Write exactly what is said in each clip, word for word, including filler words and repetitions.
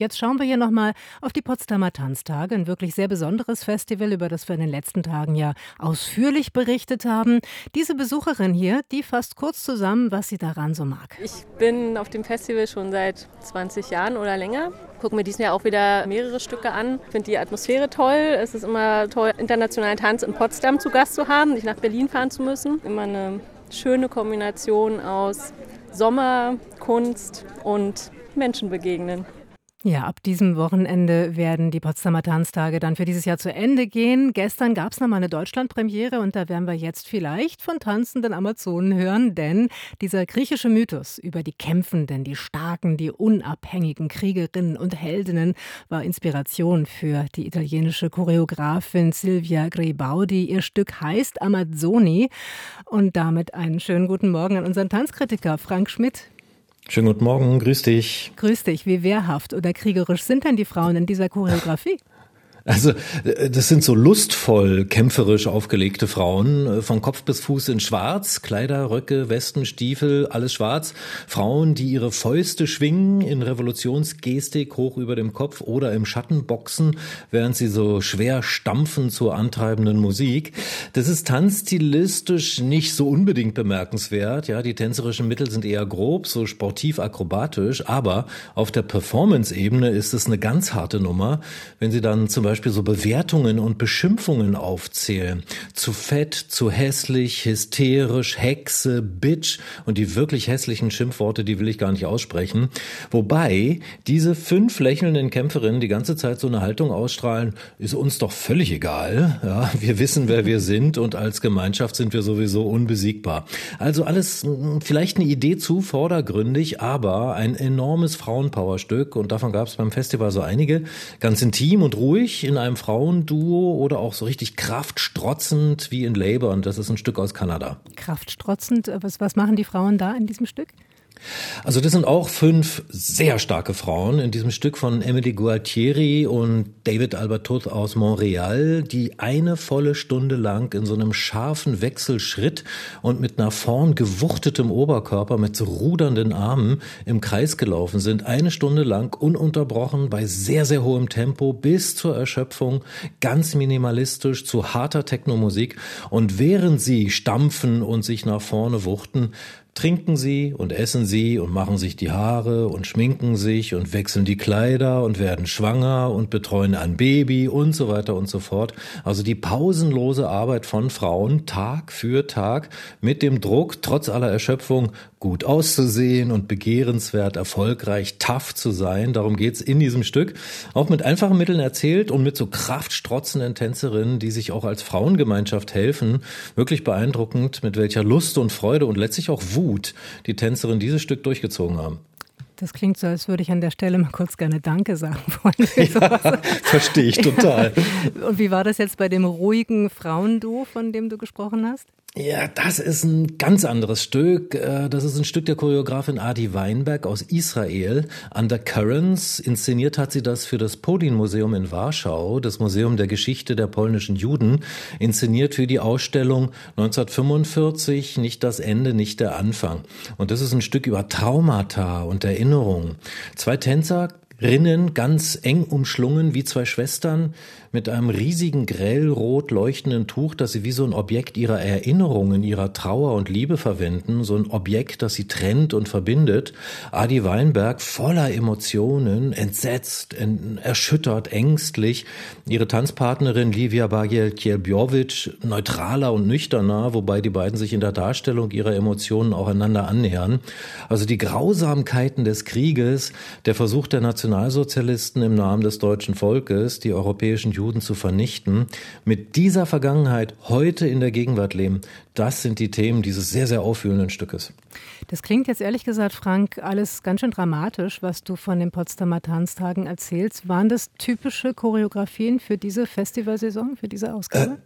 Jetzt schauen wir hier nochmal auf die Potsdamer Tanztage, ein wirklich sehr besonderes Festival, über das wir in den letzten Tagen ja ausführlich berichtet haben. Diese Besucherin hier, die fasst kurz zusammen, was sie daran so mag. Ich bin auf dem Festival schon seit zwanzig Jahren oder länger. Gucke mir diesmal auch wieder mehrere Stücke an. Ich finde die Atmosphäre toll. Es ist immer toll, internationalen Tanz in Potsdam zu Gast zu haben, nicht nach Berlin fahren zu müssen. Immer eine schöne Kombination aus Sommer, Kunst und Menschen begegnen. Ja, ab diesem Wochenende werden die Potsdamer Tanztage dann für dieses Jahr zu Ende gehen. Gestern gab es nochmal eine Deutschlandpremiere und da werden wir jetzt vielleicht von tanzenden Amazonen hören, denn dieser griechische Mythos über die Kämpfenden, die Starken, die unabhängigen Kriegerinnen und Heldinnen war Inspiration für die italienische Choreografin Silvia Gribaudi. Ihr Stück heißt Amazzoni und damit einen schönen guten Morgen an unseren Tanzkritiker Frank Schmidt. Schönen guten Morgen, grüß dich. Grüß dich. Wie wehrhaft oder kriegerisch sind denn die Frauen in dieser Choreografie? Also das sind so lustvoll, kämpferisch aufgelegte Frauen, von Kopf bis Fuß in schwarz, Kleider, Röcke, Westen, Stiefel, alles schwarz. Frauen, die ihre Fäuste schwingen in Revolutionsgestik hoch über dem Kopf oder im Schatten boxen, während sie so schwer stampfen zur antreibenden Musik. Das ist tanzstilistisch nicht so unbedingt bemerkenswert. Ja, die tänzerischen Mittel sind eher grob, so sportiv-akrobatisch, aber auf der Performance-Ebene ist es eine ganz harte Nummer, wenn sie dann zum Beispiel Beispiel so Bewertungen und Beschimpfungen aufzählen. Zu fett, zu hässlich, hysterisch, Hexe, Bitch und die wirklich hässlichen Schimpfworte, die will ich gar nicht aussprechen. Wobei diese fünf lächelnden Kämpferinnen die ganze Zeit so eine Haltung ausstrahlen, ist uns doch völlig egal. Ja, wir wissen, wer wir sind und als Gemeinschaft sind wir sowieso unbesiegbar. Also alles vielleicht eine Idee zu vordergründig, aber ein enormes Frauenpowerstück und davon gab es beim Festival so einige. Ganz intim und ruhig in einem Frauenduo oder auch so richtig kraftstrotzend wie in Labour und das ist ein Stück aus Kanada. Kraftstrotzend, was, was machen die Frauen da in diesem Stück? Also das sind auch fünf sehr starke Frauen in diesem Stück von Emily Gualtieri und David Albertot aus Montreal, die eine volle Stunde lang in so einem scharfen Wechselschritt und mit nach vorn gewuchtetem Oberkörper mit so rudernden Armen im Kreis gelaufen sind. Eine Stunde lang ununterbrochen bei sehr, sehr hohem Tempo bis zur Erschöpfung, ganz minimalistisch zu harter Technomusik. Und während sie stampfen und sich nach vorne wuchten, trinken sie und essen sie und machen sich die Haare und schminken sich und wechseln die Kleider und werden schwanger und betreuen ein Baby und so weiter und so fort. Also die pausenlose Arbeit von Frauen Tag für Tag mit dem Druck, trotz aller Erschöpfung, gut auszusehen und begehrenswert, erfolgreich, tough zu sein. Darum geht's in diesem Stück. Auch mit einfachen Mitteln erzählt und mit so kraftstrotzenden Tänzerinnen, die sich auch als Frauengemeinschaft helfen. Wirklich beeindruckend, mit welcher Lust und Freude und letztlich auch Wut die Tänzerinnen dieses Stück durchgezogen haben. Das klingt so, als würde ich an der Stelle mal kurz gerne Danke sagen wollen. Ja, verstehe ich total. Und wie war das jetzt bei dem ruhigen Frauenduo, von dem du gesprochen hast? Ja, das ist ein ganz anderes Stück. Das ist ein Stück der Choreografin Adi Weinberg aus Israel. Undercurrents. Inszeniert hat sie das für das Podin-Museum in Warschau, das Museum der Geschichte der polnischen Juden. Inszeniert für die Ausstellung neunzehnhundertfünfundvierzig, nicht das Ende, nicht der Anfang. Und das ist ein Stück über Traumata und Erinnerungen. Zwei Tänzer, Rinnen ganz eng umschlungen wie zwei Schwestern mit einem riesigen grellrot leuchtenden Tuch, das sie wie so ein Objekt ihrer Erinnerungen, ihrer Trauer und Liebe verwenden, so ein Objekt, das sie trennt und verbindet. Adi Weinberg voller Emotionen, entsetzt, erschüttert, ängstlich. Ihre Tanzpartnerin Livia Bagiel-Kielbiowicz neutraler und nüchterner, wobei die beiden sich in der Darstellung ihrer Emotionen auch einander annähern. Also die Grausamkeiten des Krieges, der Versuch der Nationalsozialisten im Namen des deutschen Volkes, die europäischen Juden zu vernichten, mit dieser Vergangenheit heute in der Gegenwart leben, das sind die Themen dieses sehr, sehr aufwühlenden Stückes. Das klingt jetzt ehrlich gesagt, Frank, alles ganz schön dramatisch, was du von den Potsdamer Tanztagen erzählst. Waren das typische Choreografien für diese Festivalsaison, für diese Ausgabe? Äh,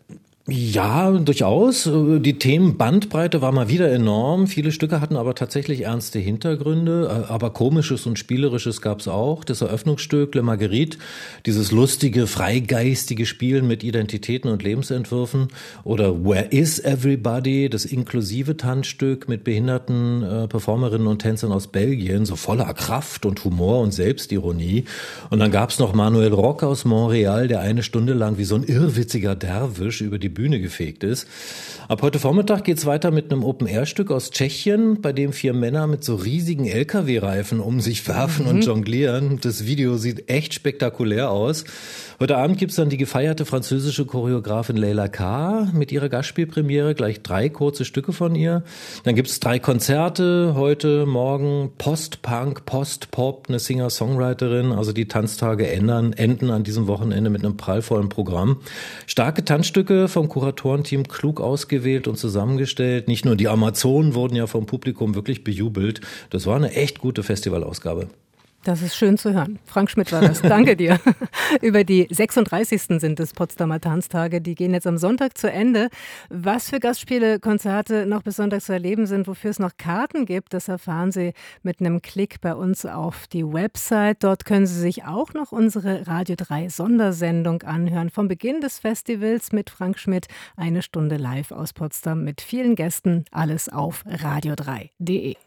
Ja, durchaus. Die Themenbandbreite war mal wieder enorm. Viele Stücke hatten aber tatsächlich ernste Hintergründe, aber Komisches und Spielerisches gab's auch. Das Eröffnungsstück Le Marguerite, dieses lustige, freigeistige Spielen mit Identitäten und Lebensentwürfen, oder Where is Everybody, das inklusive Tanzstück mit behinderten äh, Performerinnen und Tänzern aus Belgien, so voller Kraft und Humor und Selbstironie. Und dann gab's noch Manuel Rock aus Montreal, der eine Stunde lang wie so ein irrwitziger Derwisch über die Bühne gefegt ist. Ab heute Vormittag geht's weiter mit einem Open-Air-Stück aus Tschechien, bei dem vier Männer mit so riesigen L K W-Reifen um sich werfen mhm. und jonglieren. Das Video sieht echt spektakulär aus. Heute Abend gibt's dann die gefeierte französische Choreografin Leila K. mit ihrer Gastspielpremiere, gleich drei kurze Stücke von ihr. Dann gibt's drei Konzerte heute, morgen, Post-Punk, Post-Pop, eine Singer-Songwriterin. Also die Tanztage ändern, enden an diesem Wochenende mit einem prallvollen Programm. Starke Tanzstücke vom Kuratorenteam klug ausgewählt und zusammengestellt. Nicht nur die Amazonen wurden ja vom Publikum wirklich bejubelt. Das war eine echt gute Festivalausgabe. Das ist schön zu hören. Frank Schmidt war das. Danke dir. Über die sechsunddreißigsten sind es Potsdamer Tanztage. Die gehen jetzt am Sonntag zu Ende. Was für Gastspiele, Konzerte noch bis Sonntag zu erleben sind, wofür es noch Karten gibt, das erfahren Sie mit einem Klick bei uns auf die Website. Dort können Sie sich auch noch unsere Radio drei Sondersendung anhören. Vom Beginn des Festivals mit Frank Schmidt. Eine Stunde live aus Potsdam mit vielen Gästen. Alles auf radio drei punkt de.